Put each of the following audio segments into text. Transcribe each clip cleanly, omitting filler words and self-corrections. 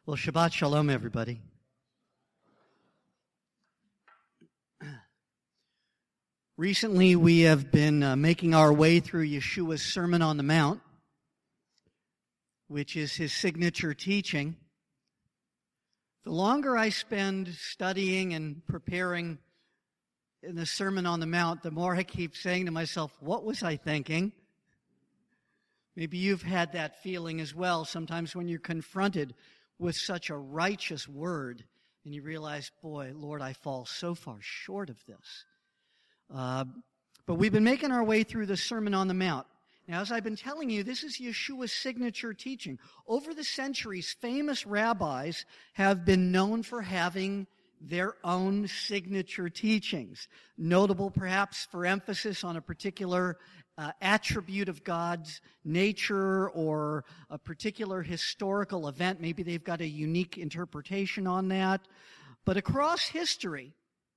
Well, Shabbat Shalom, everybody. Recently, we have been making our way through Yeshua's Sermon on the Mount, which is his signature teaching. The longer I spend studying and preparing in the Sermon on the Mount, the more I keep saying to myself, what was I thinking? Maybe you've had that feeling as well, sometimes when you're confronted with such a righteous word, and you realize, boy, Lord, I fall so far short of this. But we've been making our way through the Sermon on the Mount. Now, as I've been telling you, this is Yeshua's signature teaching. Over the centuries, famous rabbis have been known for having their own signature teachings, notable perhaps for emphasis on a particular attribute of God's nature or a particular historical event. Maybe they've got a unique interpretation on that. But across history,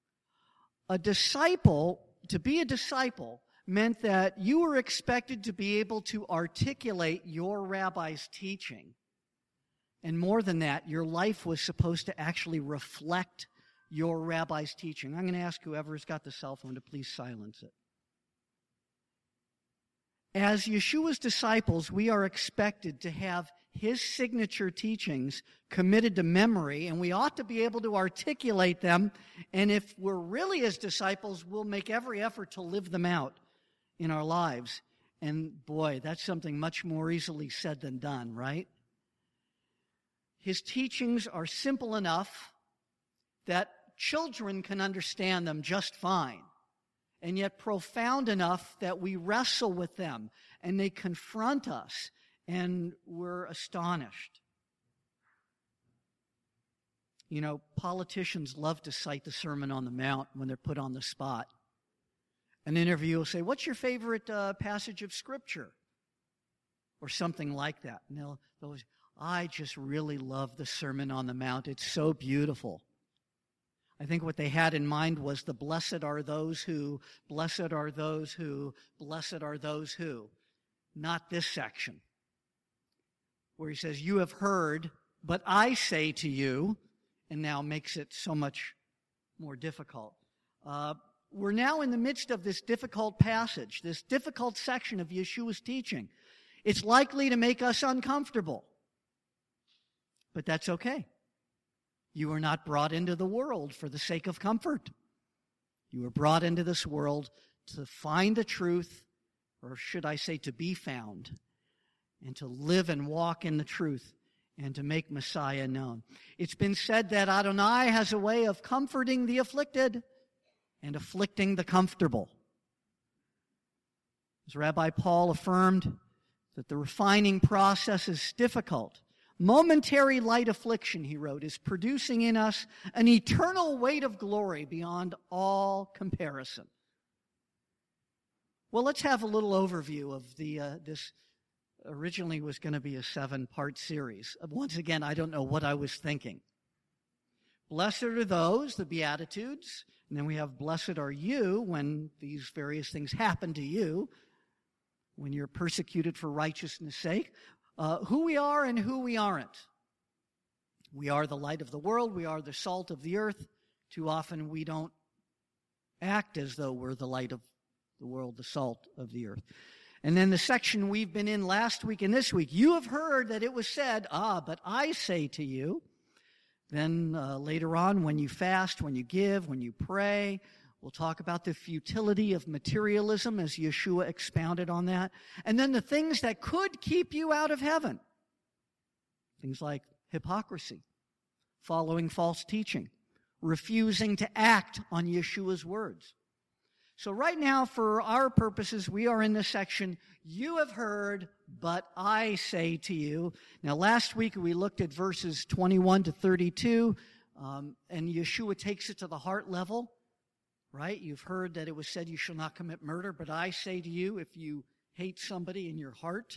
to be a disciple meant that you were expected to be able to articulate your rabbi's teaching. And more than that, your life was supposed to actually reflect your rabbi's teaching. I'm going to ask whoever's got the cell phone to please silence it. As Yeshua's disciples, we are expected to have his signature teachings committed to memory, and we ought to be able to articulate them. And if we're really his disciples, we'll make every effort to live them out in our lives. And boy, that's something much more easily said than done, right? His teachings are simple enough that children can understand them just fine, and yet profound enough that we wrestle with them and they confront us and we're astonished. You know, politicians love to cite the Sermon on the Mount when they're put on the spot. An interview will say, what's your favorite passage of Scripture? Or something like that. And they'll say, I just really love the Sermon on the Mount. It's so beautiful. I think what they had in mind was the blessed are those who, blessed are those who, blessed are those who. Not this section, where he says, you have heard, but I say to you, and now makes it so much more difficult. We're now in the midst of this difficult passage, this difficult section of Yeshua's teaching. It's likely to make us uncomfortable, but that's okay. You were not brought into the world for the sake of comfort. You were brought into this world to find the truth, or should I say to be found, and to live and walk in the truth, and to make Messiah known. It's been said that Adonai has a way of comforting the afflicted and afflicting the comfortable. As Rabbi Paul affirmed, that the refining process is difficult. Momentary light affliction, he wrote, is producing in us an eternal weight of glory beyond all comparison. Well, let's have a little overview of this. Originally was going to be a 7-part series. Once again, I don't know what I was thinking. Blessed are those, the Beatitudes, and then we have blessed are you when these various things happen to you, when you're persecuted for righteousness' sake. Who we are and who we aren't. We are the light of the world. We are the salt of the earth. Too often we don't act as though we're the light of the world, the salt of the earth. And then the section we've been in last week and this week, you have heard that it was said, but I say to you. Then later on, when you fast, when you give, when you pray, we'll talk about the futility of materialism as Yeshua expounded on that. And then the things that could keep you out of heaven. Things like hypocrisy, following false teaching, refusing to act on Yeshua's words. So right now, for our purposes, we are in the section, you have heard, but I say to you. Now, last week we looked at verses 21 to 32, and Yeshua takes it to the heart level. Right? You've heard that it was said you shall not commit murder, but I say to you, if you hate somebody in your heart.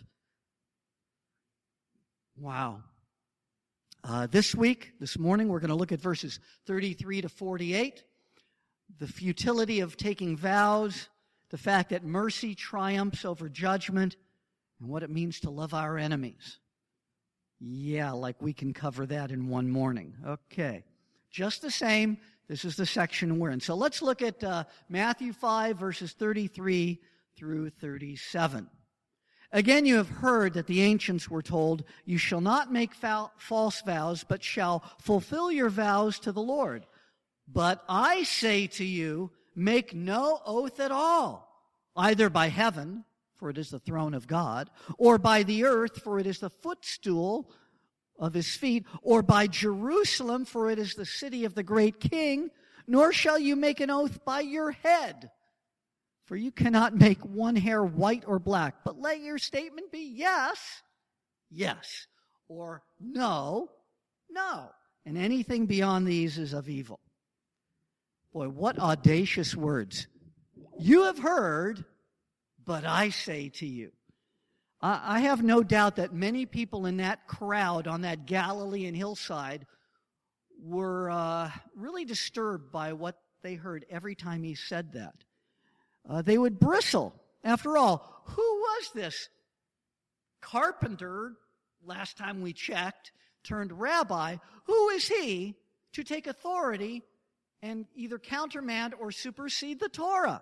Wow. This morning, we're going to look at verses 33 to 48. The futility of taking vows, the fact that mercy triumphs over judgment, and what it means to love our enemies. Yeah, like we can cover that in one morning. Okay. Just the same, this is the section we're in. So let's look at Matthew 5, verses 33 through 37. Again, you have heard that the ancients were told, "You shall not make false vows, but shall fulfill your vows to the Lord. But I say to you, make no oath at all, either by heaven, for it is the throne of God, or by the earth, for it is the footstool of his feet, or by Jerusalem, for it is the city of the great king, nor shall you make an oath by your head. For you cannot make one hair white or black, but let your statement be yes, yes, or no, no. And anything beyond these is of evil." Boy, what audacious words. You have heard, but I say to you. I have no doubt that many people in that crowd on that Galilean hillside were really disturbed by what they heard every time he said that. They would bristle. After all, who was this carpenter, last time we checked, turned rabbi? Who is he to take authority and either countermand or supersede the Torah?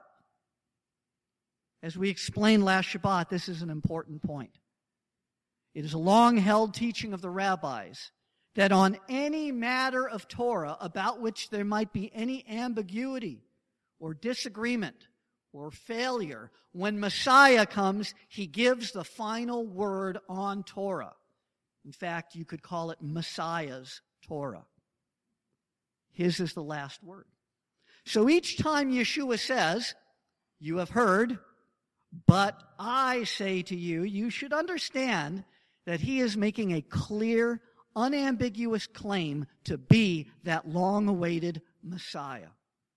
As we explained last Shabbat, this is an important point. It is a long-held teaching of the rabbis that on any matter of Torah about which there might be any ambiguity or disagreement or failure, when Messiah comes, he gives the final word on Torah. In fact, you could call it Messiah's Torah. His is the last word. So each time Yeshua says, "You have heard, but I say to you," you should understand that he is making a clear, unambiguous claim to be that long-awaited Messiah.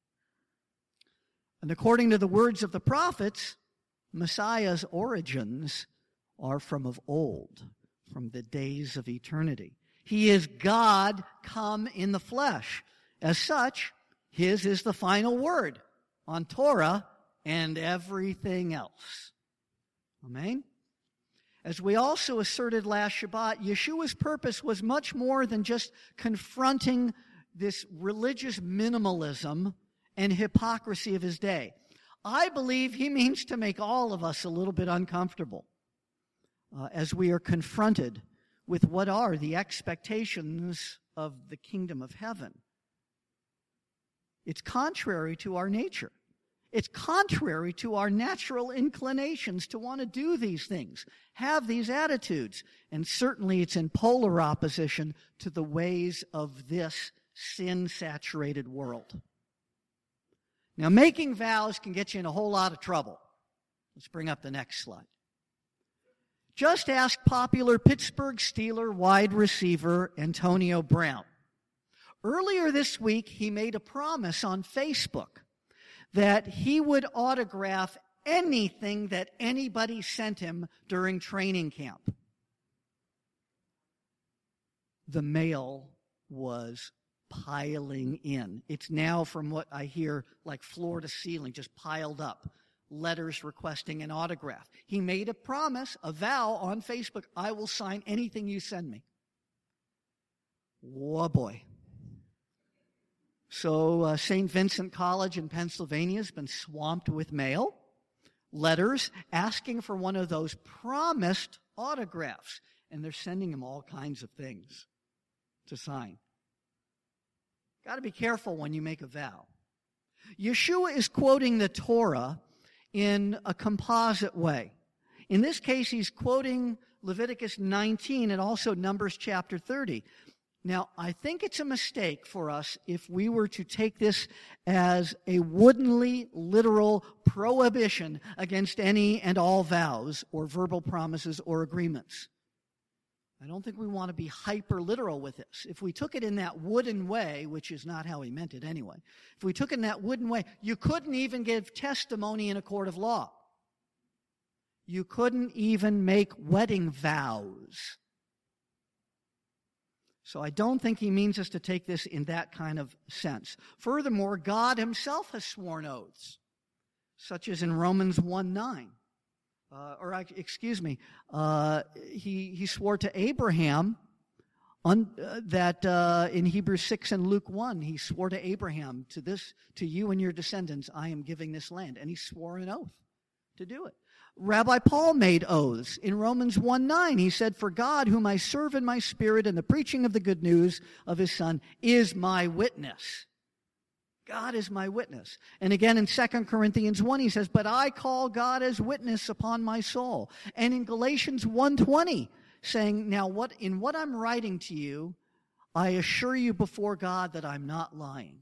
And according to the words of the prophets, Messiah's origins are from of old, from the days of eternity. He is God come in the flesh. As such, his is the final word on Torah and everything else. Amen? As we also asserted last Shabbat, Yeshua's purpose was much more than just confronting this religious minimalism and hypocrisy of his day. I believe he means to make all of us a little bit uncomfortable as we are confronted with what are the expectations of the kingdom of heaven. It's contrary to our nature. It's contrary to our natural inclinations to want to do these things, have these attitudes. And certainly it's in polar opposition to the ways of this sin-saturated world. Now, making vows can get you in a whole lot of trouble. Let's bring up the next slide. Just ask popular Pittsburgh Steeler wide receiver Antonio Brown. Earlier this week, he made a promise on Facebook that he would autograph anything that anybody sent him during training camp. The mail was piling in. It's now, from what I hear, like floor to ceiling, just piled up. Letters requesting an autograph. He made a promise, a vow on Facebook, "I will sign anything you send me." Oh boy. So St. Vincent College in Pennsylvania has been swamped with mail, letters asking for one of those promised autographs. And they're sending him all kinds of things to sign. Got to be careful when you make a vow. Yeshua is quoting the Torah in a composite way. In this case, he's quoting Leviticus 19 and also Numbers chapter 30. Now, I think it's a mistake for us if we were to take this as a woodenly literal prohibition against any and all vows or verbal promises or agreements. I don't think we want to be hyper-literal with this. If we took it in that wooden way, which is not how he meant it anyway, if we took it in that wooden way, you couldn't even give testimony in a court of law. You couldn't even make wedding vows. So I don't think he means us to take this in that kind of sense. Furthermore, God himself has sworn oaths, such as in Romans 1:9. He swore to Abraham in Hebrews 6 and Luke 1, he swore to Abraham, to you and your descendants, I am giving this land. And he swore an oath to do it. Rabbi Paul made oaths. In Romans 1:9, he said, for God, whom I serve in my spirit and the preaching of the good news of his Son, is my witness. God is my witness. And again in 2 Corinthians 1, he says, but I call God as witness upon my soul. And in Galatians 1:20, saying, now in what I'm writing to you, I assure you before God that I'm not lying.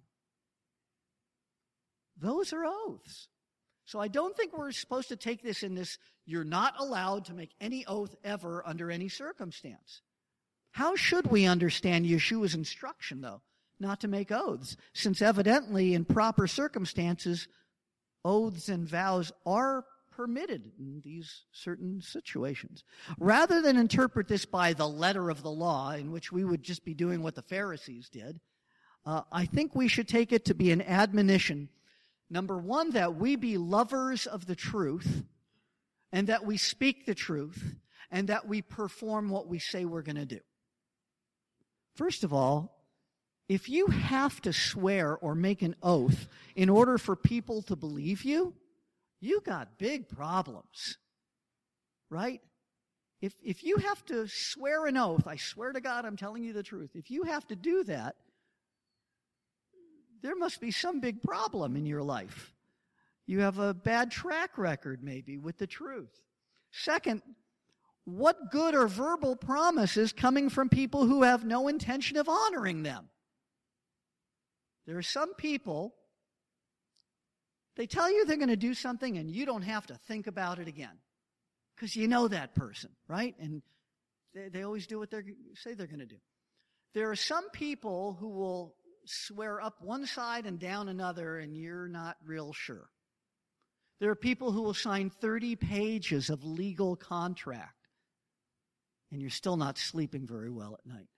Those are oaths. So I don't think we're supposed to take this in this, you're not allowed to make any oath ever under any circumstance. How should we understand Yeshua's instruction, though, not to make oaths? Since evidently in proper circumstances, oaths and vows are permitted in these certain situations. Rather than interpret this by the letter of the law, in which we would just be doing what the Pharisees did, I think we should take it to be an admonition. Number one, that we be lovers of the truth, and that we speak the truth, and that we perform what we say we're going to do. First of all, if you have to swear or make an oath in order for people to believe you, you got big problems, right? If you have to swear an oath, I swear to God I'm telling you the truth. If you have to do that, there must be some big problem in your life. You have a bad track record, maybe, with the truth. Second, what good are verbal promises coming from people who have no intention of honoring them? There are some people, they tell you they're going to do something and you don't have to think about it again because you know that person, right? And they always do what they say they're going to do. There are some people who will swear up one side and down another, and you're not real sure. There are people who will sign 30 pages of legal contract, and you're still not sleeping very well at night.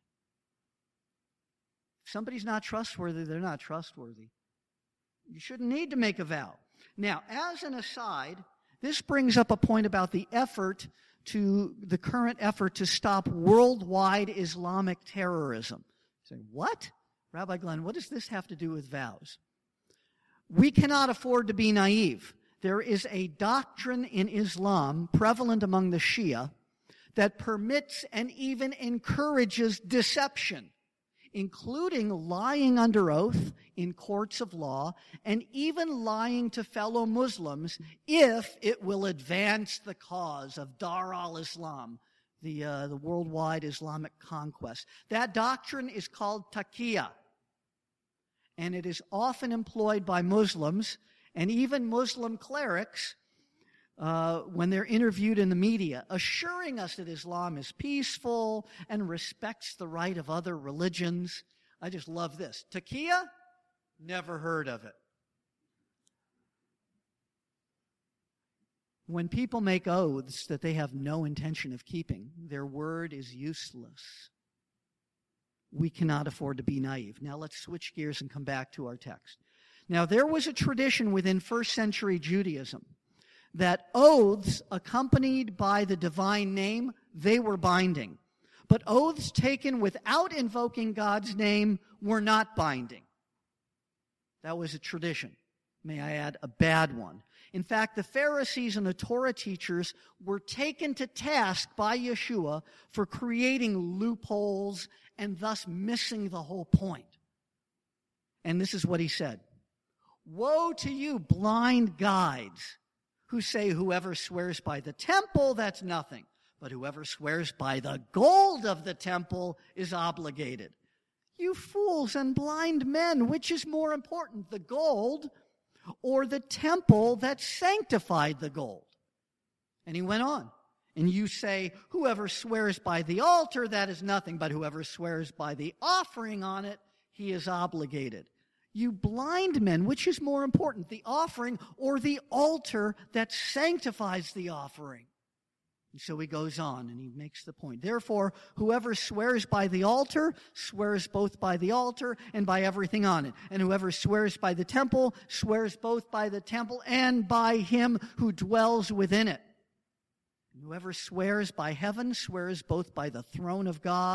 If somebody's not trustworthy, they're not trustworthy. You shouldn't need to make a vow. Now, as an aside, this brings up a point about the current effort to stop worldwide Islamic terrorism. You say, what? Rabbi Glenn, what does this have to do with vows? We cannot afford to be naive. There is a doctrine in Islam prevalent among the Shia that permits and even encourages deception, including lying under oath in courts of law and even lying to fellow Muslims if it will advance the cause of Dar al-Islam, the worldwide Islamic conquest. That doctrine is called taqiyya. And it is often employed by Muslims and even Muslim clerics when they're interviewed in the media, assuring us that Islam is peaceful and respects the right of other religions. I just love this. Taqiyya? Never heard of it. When people make oaths that they have no intention of keeping, their word is useless. We cannot afford to be naive. Now let's switch gears and come back to our text. Now there was a tradition within first century Judaism that oaths accompanied by the divine name, they were binding. But oaths taken without invoking God's name were not binding. That was a tradition. May I add, a bad one. In fact, the Pharisees and the Torah teachers were taken to task by Yeshua for creating loopholes and thus missing the whole point. And this is what he said. Woe to you, blind guides, who say whoever swears by the temple, that's nothing. But whoever swears by the gold of the temple is obligated. You fools and blind men, which is more important, the gold or the temple that sanctified the gold? And he went on. And you say, whoever swears by the altar, that is nothing, but whoever swears by the offering on it, he is obligated. You blind men, which is more important, the offering or the altar that sanctifies the offering? And so he goes on and he makes the point. Therefore, whoever swears by the altar swears both by the altar and by everything on it. And whoever swears by the temple swears both by the temple and by him who dwells within it. And whoever swears by heaven swears both by the throne of God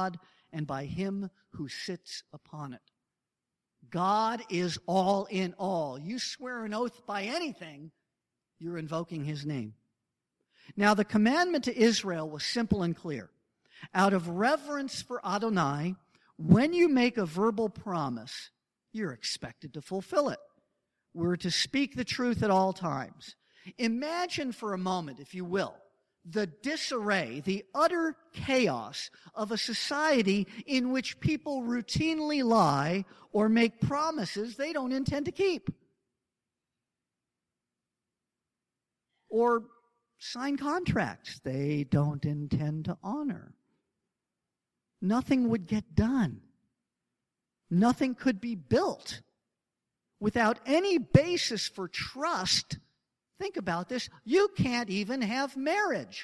and by him who sits upon it. God is all in all. You swear an oath by anything, you're invoking his name. Now, the commandment to Israel was simple and clear. Out of reverence for Adonai, when you make a verbal promise, you're expected to fulfill it. We're to speak the truth at all times. Imagine for a moment, if you will, the disarray, the utter chaos of a society in which people routinely lie or make promises they don't intend to keep. Or sign contracts they don't intend to honor. Nothing would get done. Nothing could be built without any basis for trust. Think about this. You can't even have marriage.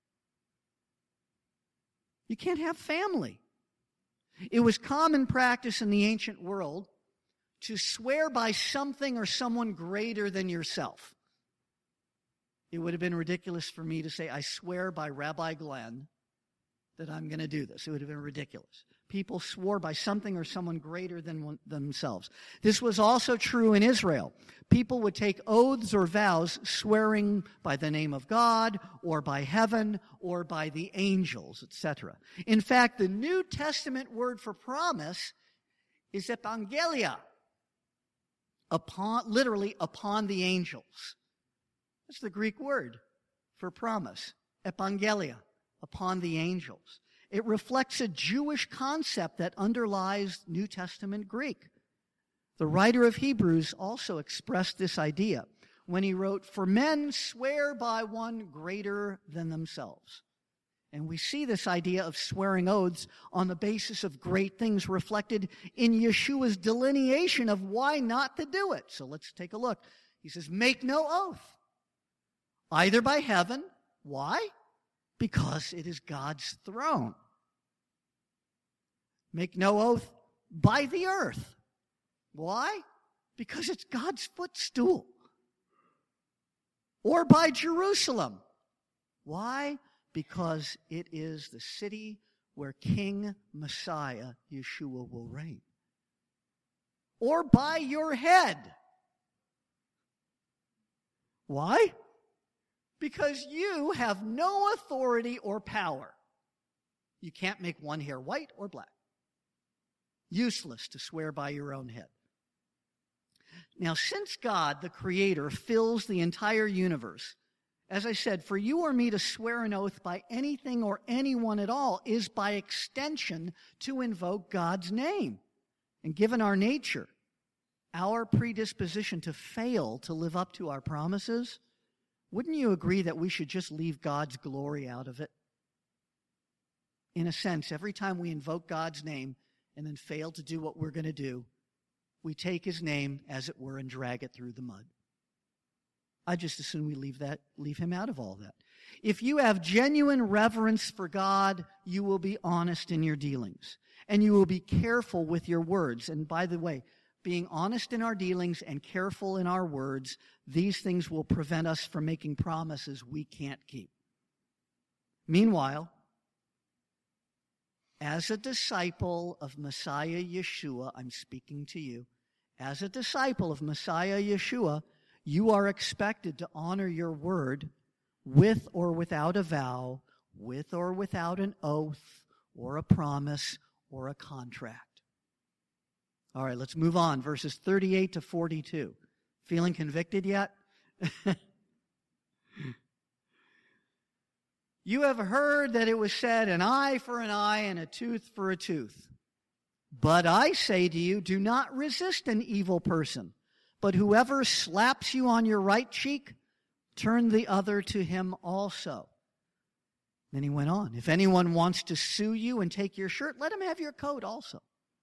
You can't have family. It was common practice in the ancient world to swear by something or someone greater than yourself. It would have been ridiculous for me to say, I swear by Rabbi Glenn that I'm going to do this. It would have been ridiculous. People swore by something or someone greater than themselves. This was also true in Israel. People would take oaths or vows swearing by the name of God or by heaven or by the angels, etc. In fact, the New Testament word for promise is epangelia, literally upon the angels. That's the Greek word for promise, epangelia, upon the angels. It reflects a Jewish concept that underlies New Testament Greek. The writer of Hebrews also expressed this idea when he wrote, "For men swear by one greater than themselves." And we see this idea of swearing oaths on the basis of great things reflected in Yeshua's delineation of why not to do it. So let's take a look. He says, make no oath, either by heaven. Why? Because it is God's throne. Make no oath by the earth. Why? Because it's God's footstool. Or by Jerusalem. Why? Because it is the city where King Messiah, Yeshua, will reign. Or by your head. Why? Because you have no authority or power. You can't make one hair white or black. Useless to swear by your own head. Now, since God, the Creator, fills the entire universe, as I said, for you or me to swear an oath by anything or anyone at all is by extension to invoke God's name. And given our nature, our predisposition to fail to live up to our promises, wouldn't you agree that we should just leave God's glory out of it? In a sense, every time we invoke God's name and then fail to do what we're going to do, we take his name, as it were, and drag it through the mud. I just assume we leave him out of all that. If you have genuine reverence for God, you will be honest in your dealings. And you will be careful with your words. And by the way, being honest in our dealings and careful in our words, these things will prevent us from making promises we can't keep. Meanwhile, as a disciple of Messiah Yeshua, I'm speaking to you. As a disciple of Messiah Yeshua, you are expected to honor your word with or without a vow, with or without an oath, or a promise, or a contract. All right, let's move on. Verses 38 to 42. Feeling convicted yet? You have heard that it was said, an eye for an eye and a tooth for a tooth. But I say to you, do not resist an evil person. But whoever slaps you on your right cheek, turn the other to him also. Then he went on. If anyone wants to sue you and take your shirt, let him have your coat also.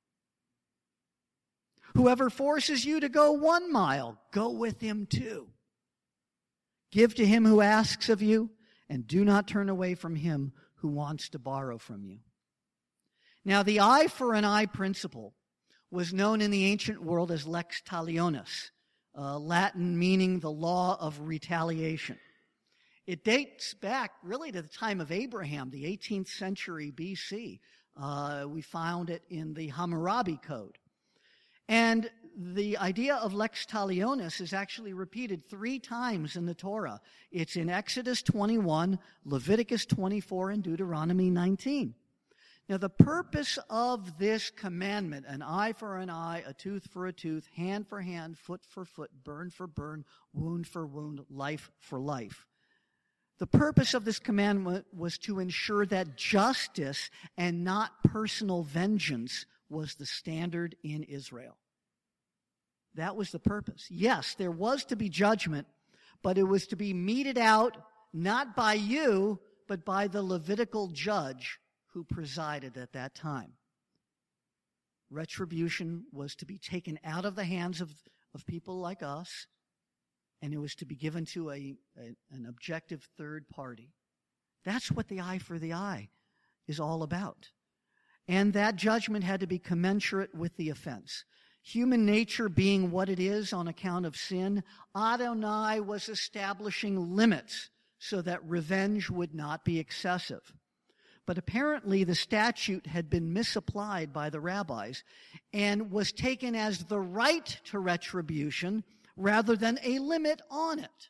Whoever forces you to go 1 mile, go with him 2. Give to him who asks of you, and do not turn away from him who wants to borrow from you. Now, the eye for an eye principle was known in the ancient world as lex talionis, Latin meaning the law of retaliation. It dates back really to the time of Abraham, the 18th century BC. We found it in the Hammurabi Code. And the idea of lex talionis is actually repeated 3 times in the Torah. It's in Exodus 21, Leviticus 24, and Deuteronomy 19. Now, the purpose of this commandment, an eye for an eye, a tooth for a tooth, hand for hand, foot for foot, burn for burn, wound for wound, life for life. The purpose of this commandment was to ensure that justice and not personal vengeance was the standard in Israel. That was the purpose. Yes, there was to be judgment, but it was to be meted out not by you, but by the Levitical judge who presided at that time. Retribution was to be taken out of the hands of people like us, and it was to be given to an objective third party. That's what the eye for the eye is all about. And that judgment had to be commensurate with the offense. Human nature being what it is on account of sin, Adonai was establishing limits so that revenge would not be excessive. But apparently the statute had been misapplied by the rabbis and was taken as the right to retribution rather than a limit on it.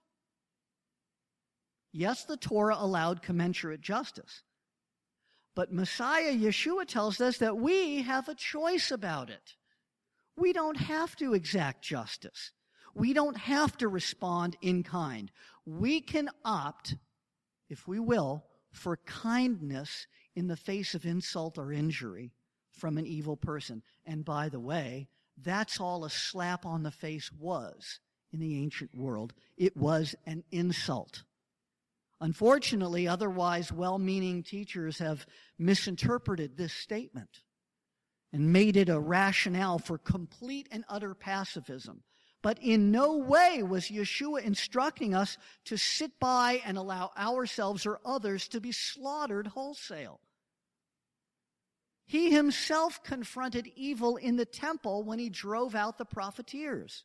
Yes, the Torah allowed commensurate justice. But Messiah Yeshua tells us that we have a choice about it. We don't have to exact justice. We don't have to respond in kind. We can opt, if we will, for kindness in the face of insult or injury from an evil person. And by the way, that's all a slap on the face was in the ancient world. It was an insult. Unfortunately, otherwise well-meaning teachers have misinterpreted this statement and made it a rationale for complete and utter pacifism. But in no way was Yeshua instructing us to sit by and allow ourselves or others to be slaughtered wholesale. He himself confronted evil in the temple when he drove out the profiteers.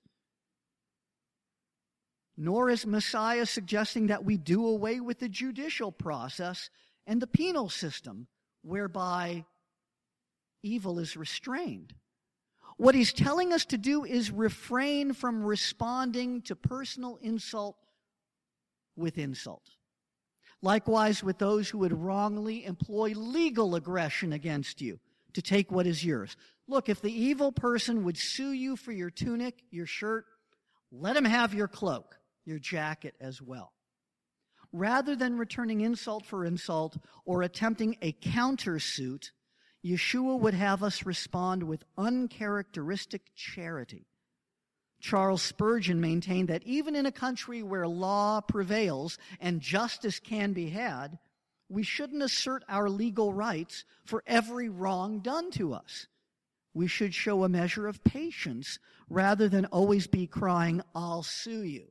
Nor is Messiah suggesting that we do away with the judicial process and the penal system whereby evil is restrained. What he's telling us to do is refrain from responding to personal insult with insult. Likewise with those who would wrongly employ legal aggression against you to take what is yours. Look, if the evil person would sue you for your tunic, your shirt, let him have your cloak, your jacket as well. Rather than returning insult for insult or attempting a countersuit, Yeshua would have us respond with uncharacteristic charity. Charles Spurgeon maintained that even in a country where law prevails and justice can be had, we shouldn't assert our legal rights for every wrong done to us. We should show a measure of patience rather than always be crying, "I'll sue you."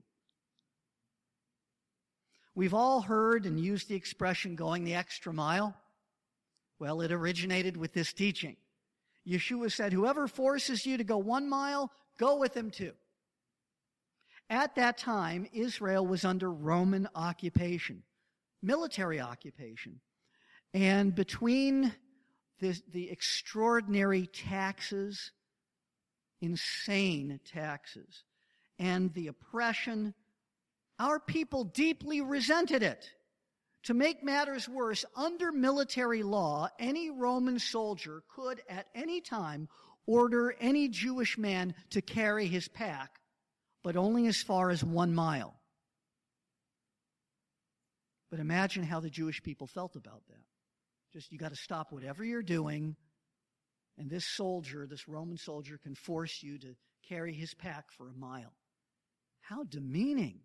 We've all heard and used the expression going the extra mile. Well, it originated with this teaching. Yeshua said, whoever forces you to go 1 mile, go with him 2. At that time, Israel was under Roman occupation, military occupation. And between the extraordinary taxes, insane taxes, and the oppression, our people deeply resented it. To make matters worse, under military law, any Roman soldier could at any time order any Jewish man to carry his pack, but only as far as 1 mile. But imagine how the Jewish people felt about that. Just, you got to stop whatever you're doing, and this soldier, this Roman soldier, can force you to carry his pack for 1 mile. How demeaning.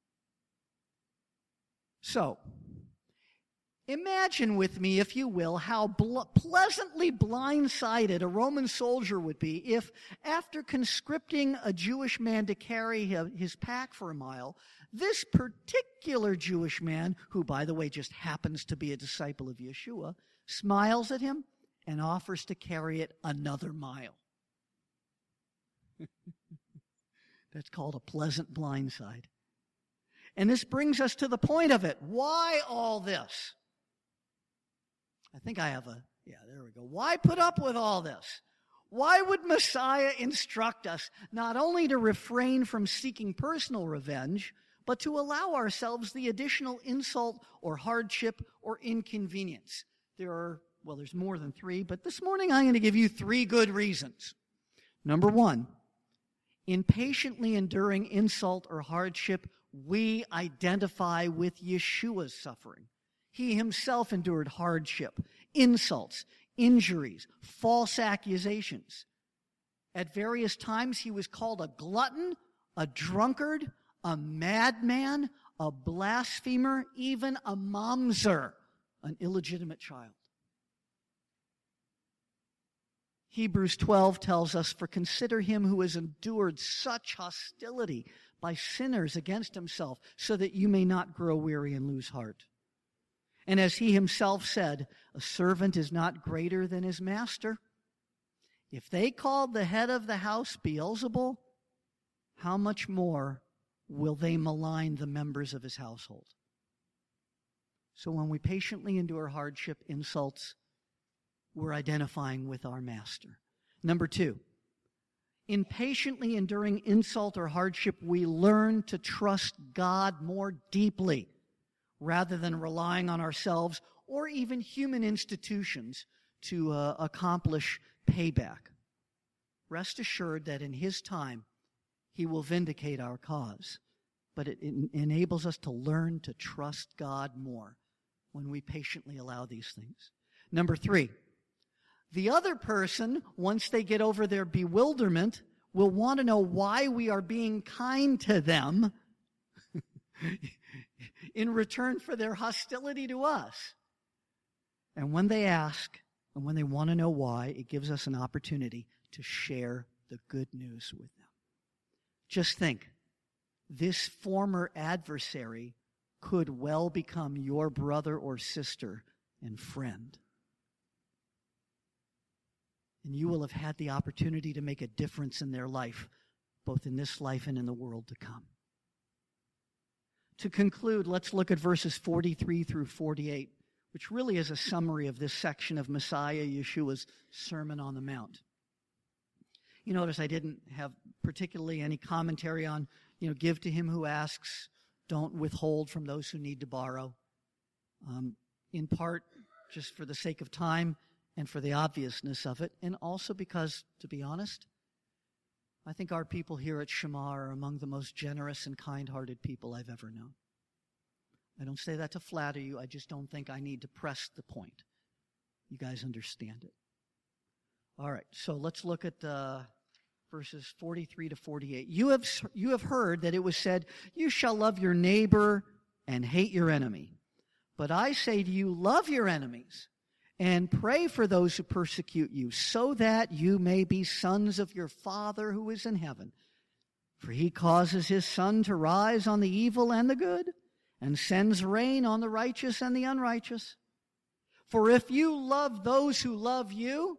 So, imagine with me, if you will, how pleasantly blindsided a Roman soldier would be if, after conscripting a Jewish man to carry his pack for 1 mile, this particular Jewish man, who, by the way, just happens to be a disciple of Yeshua, smiles at him and offers to carry it another mile. That's called a pleasant blindside. And this brings us to the point of it. Why all this? I think I have an Yeah, there we go. Why put up with all this? Why would Messiah instruct us not only to refrain from seeking personal revenge, but to allow ourselves the additional insult or hardship or inconvenience? There's more than 3, but this morning I'm going to give you 3 good reasons. Number 1, in patiently enduring insult or hardship, we identify with Yeshua's suffering. He himself endured hardship, insults, injuries, false accusations. At various times, he was called a glutton, a drunkard, a madman, a blasphemer, even a mamzer, an illegitimate child. Hebrews 12 tells us, "For consider him who has endured such hostility by sinners against himself, so that you may not grow weary and lose heart." And as he himself said, a servant is not greater than his master. If they called the head of the house Beelzebul, how much more will they malign the members of his household? So when we patiently endure hardship, insults, we're identifying with our master. Number 2, in patiently enduring insult or hardship, we learn to trust God more deeply rather than relying on ourselves or even human institutions to accomplish payback. Rest assured that in his time, he will vindicate our cause. But it enables us to learn to trust God more when we patiently allow these things. Number 3, the other person, once they get over their bewilderment, will want to know why we are being kind to them in return for their hostility to us. And when they ask, and when they want to know why, it gives us an opportunity to share the good news with them. Just think, this former adversary could well become your brother or sister and friend. And you will have had the opportunity to make a difference in their life, both in this life and in the world to come. To conclude, let's look at verses 43 through 48, which really is a summary of this section of Messiah Yeshua's Sermon on the Mount. You notice I didn't have particularly any commentary on, give to him who asks, don't withhold from those who need to borrow. In part, just for the sake of time and for the obviousness of it, and also because, to be honest, I think our people here at Shema are among the most generous and kind-hearted people I've ever known. I don't say that to flatter you. I just don't think I need to press the point. You guys understand it. All right, so let's look at verses 43 to 48. You have heard that it was said, "You shall love your neighbor and hate your enemy." But I say to you, love your enemies and pray for those who persecute you, so that you may be sons of your Father who is in heaven. For he causes his sun to rise on the evil and the good, and sends rain on the righteous and the unrighteous. For if you love those who love you,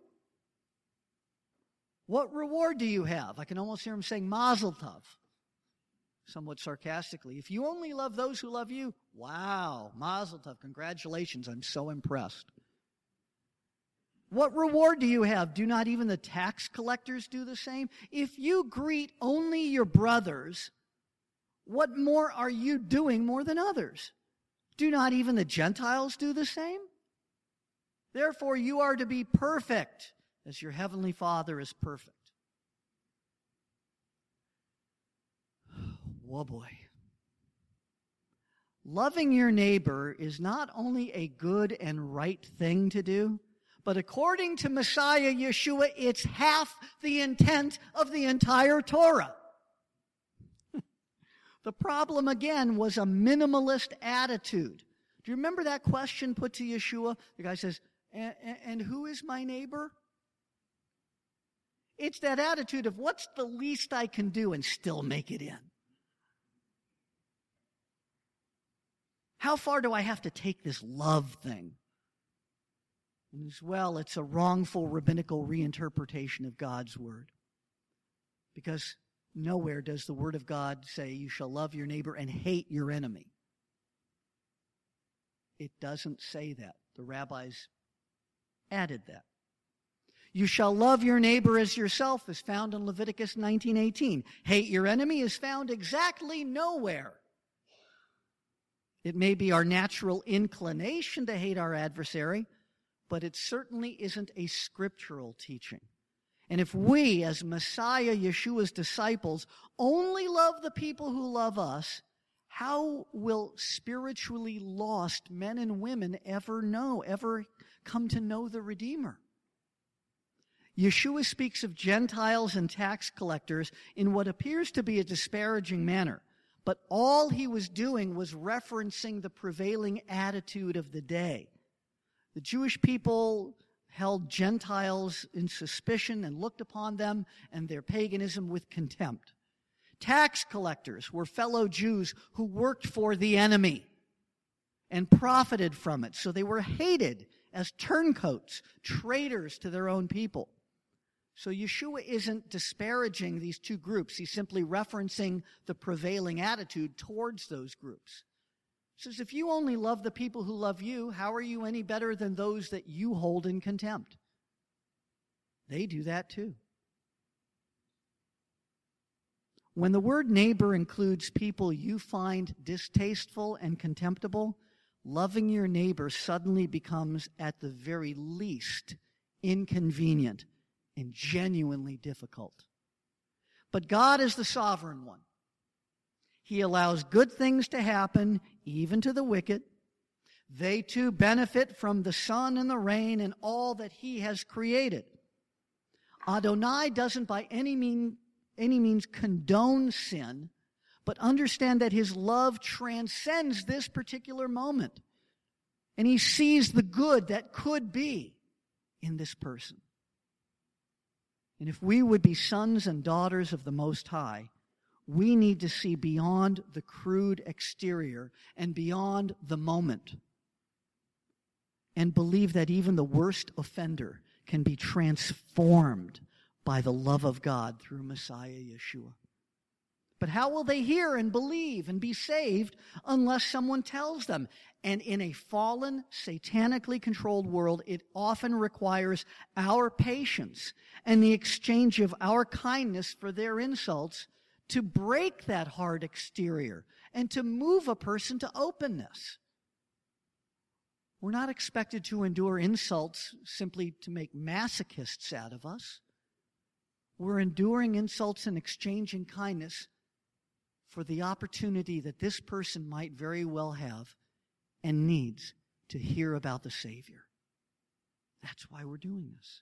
what reward do you have? I can almost hear him saying Mazel Tov, somewhat sarcastically. If you only love those who love you, wow, Mazel Tov, congratulations, I'm so impressed. What reward do you have? Do not even the tax collectors do the same? If you greet only your brothers, what more are you doing more than others? Do not even the Gentiles do the same? Therefore, you are to be perfect, as your heavenly Father is perfect. Whoa, boy. Loving your neighbor is not only a good and right thing to do, but according to Messiah Yeshua, it's half the intent of the entire Torah. The problem, again, was a minimalist attitude. Do you remember that question put to Yeshua? The guy says, and who is my neighbor? It's that attitude of what's the least I can do and still make it in? How far do I have to take this love thing? And as well, it's a wrongful rabbinical reinterpretation of God's word. Because nowhere does the word of God say you shall love your neighbor and hate your enemy. It doesn't say that. The rabbis added that. You shall love your neighbor as yourself is found in Leviticus 19:18. Hate your enemy is found exactly nowhere. It may be our natural inclination to hate our adversary, but it certainly isn't a scriptural teaching. And if we, as Messiah Yeshua's disciples, only love the people who love us, how will spiritually lost men and women ever come to know the Redeemer? Yeshua speaks of Gentiles and tax collectors in what appears to be a disparaging manner, but all he was doing was referencing the prevailing attitude of the day. The Jewish people held Gentiles in suspicion and looked upon them and their paganism with contempt. Tax collectors were fellow Jews who worked for the enemy and profited from it, so they were hated as turncoats, traitors to their own people. So Yeshua isn't disparaging these two groups. He's simply referencing the prevailing attitude towards those groups. He says, if you only love the people who love you, how are you any better than those that you hold in contempt? They do that too. When the word neighbor includes people you find distasteful and contemptible, loving your neighbor suddenly becomes, at the very least, inconvenient and genuinely difficult. But God is the sovereign one. He allows good things to happen, even to the wicked. They too benefit from the sun and the rain and all that he has created. Adonai doesn't by any means condone sin, but understand that his love transcends this particular moment. And he sees the good that could be in this person. And if we would be sons and daughters of the Most High, we need to see beyond the crude exterior and beyond the moment and believe that even the worst offender can be transformed by the love of God through Messiah Yeshua. But how will they hear and believe and be saved unless someone tells them? And in a fallen, satanically controlled world, it often requires our patience and the exchange of our kindness for their insults to break that hard exterior and to move a person to openness. We're not expected to endure insults simply to make masochists out of us. We're enduring insults and exchanging kindness for the opportunity that this person might very well have and needs to hear about the Savior. That's why we're doing this.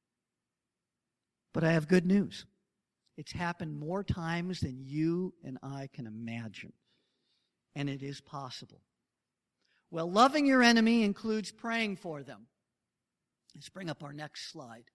But I have good news. It's happened more times than you and I can imagine. And it is possible. Well, loving your enemy includes praying for them. Let's bring up our next slide.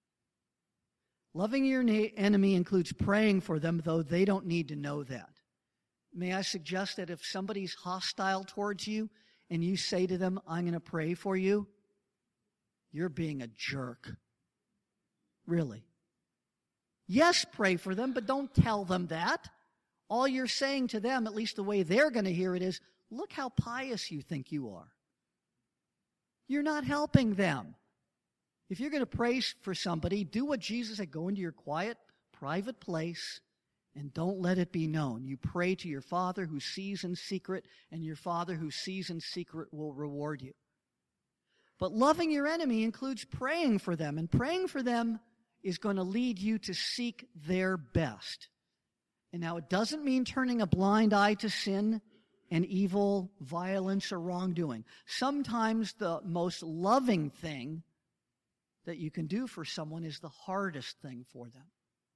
Loving your enemy includes praying for them, though they don't need to know that. May I suggest that if somebody's hostile towards you and you say to them, I'm going to pray for you, you're being a jerk. Really. Yes, pray for them, but don't tell them that. All you're saying to them, at least the way they're going to hear it, is, look how pious you think you are. You're not helping them. If you're going to pray for somebody, do what Jesus said. Go into your quiet, private place and don't let it be known. You pray to your Father who sees in secret, and your Father who sees in secret will reward you. But loving your enemy includes praying for them, and praying for them is going to lead you to seek their best. And now it doesn't mean turning a blind eye to sin and evil, violence, or wrongdoing. Sometimes the most loving thing that you can do for someone is the hardest thing for them.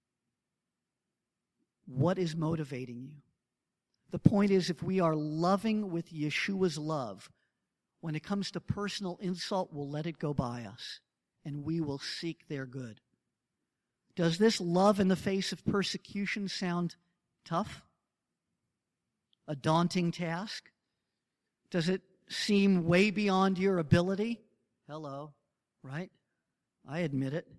What is motivating you? The point is, if we are loving with Yeshua's love, when it comes to personal insult, we'll let it go by us, and we will seek their good. Does this love in the face of persecution sound tough? A daunting task? Does it seem way beyond your ability? Hello, right? I admit it.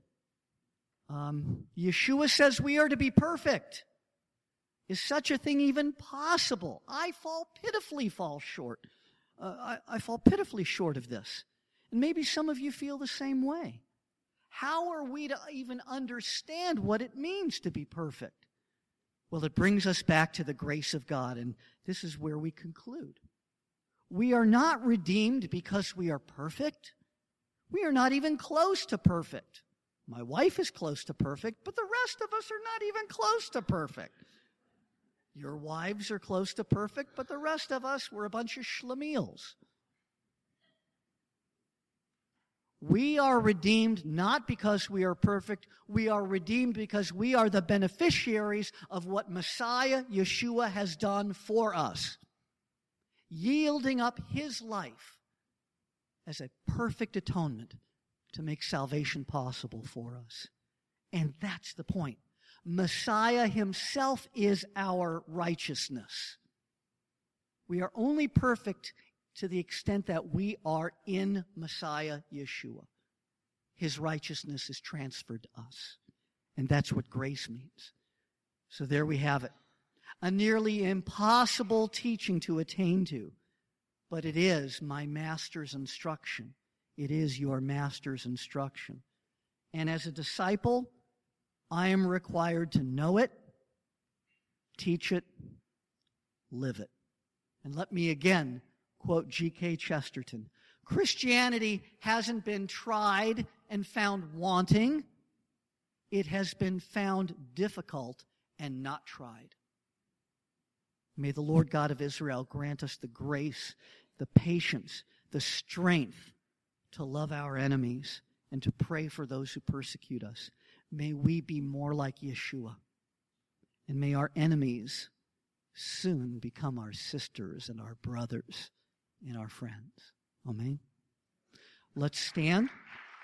Yeshua says we are to be perfect. Is such a thing even possible? I fall pitifully short of this. And maybe some of you feel the same way. How are we to even understand what it means to be perfect? Well, it brings us back to the grace of God, and this is where we conclude. We are not redeemed because we are perfect. We are not even close to perfect. My wife is close to perfect, but the rest of us are not even close to perfect. Your wives are close to perfect, but the rest of us, we're a bunch of schlemiels. We are redeemed not because we are perfect. We are redeemed because we are the beneficiaries of what Messiah Yeshua has done for us, yielding up his life as a perfect atonement to make salvation possible for us. And that's the point. Messiah himself is our righteousness. We are only perfect to the extent that we are in Messiah Yeshua. His righteousness is transferred to us. And that's what grace means. So there we have it. A nearly impossible teaching to attain to. But it is my master's instruction. It is your master's instruction. And as a disciple, I am required to know it, teach it, live it. And let me again quote G.K. Chesterton. Christianity hasn't been tried and found wanting. It has been found difficult and not tried. May the Lord God of Israel grant us the grace, the patience, the strength to love our enemies and to pray for those who persecute us. May we be more like Yeshua. And may our enemies soon become our sisters and our brothers and our friends. Amen. Let's stand.